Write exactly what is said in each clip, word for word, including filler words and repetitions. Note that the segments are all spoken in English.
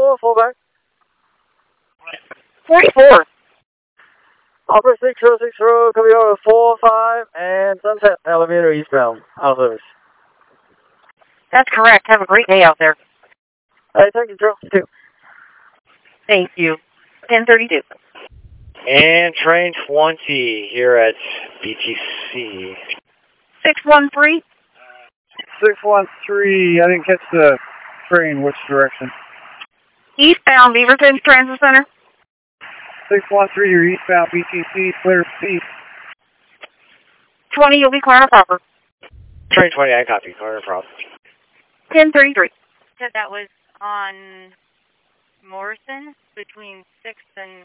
forty-four, full back. forty-four. Opera six zero six zero, coming over four five, and Sunset elevator eastbound, out of service. That's correct. Have a great day out there. All right, thank you, Charles. Two. Thank you. ten thirty-two. And train twenty here at B T C. six one three. six one three, I didn't catch the train, which direction? Eastbound Beaverton Transit Center. six one three, you're eastbound B T C, clear speed. twenty, you'll be clear proper. Train twenty, I copy, corner prop. ten thirty-three. Said that was on Morrison, between sixth and...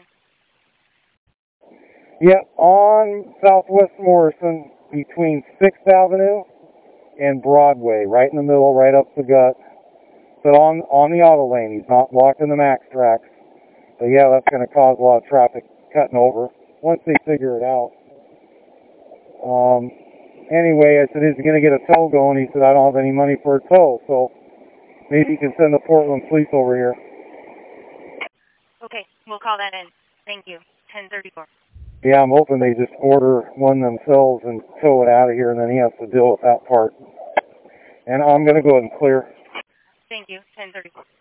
Yeah, on Southwest Morrison, between sixth Avenue and Broadway, right in the middle, right up the gut. But on, on the auto lane, he's not blocking the max tracks. But yeah, that's going to cause a lot of traffic cutting over once they figure it out. Um, anyway, I said, is he going to get a tow going? He said, I don't have any money for a tow, so maybe you can send the Portland police over here. Okay, we'll call that in. Thank you. ten thirty-four. Yeah, I'm hoping they just order one themselves and tow it out of here, and then he has to deal with that part. And I'm going to go ahead and clear. Thank you. ten thirty-four.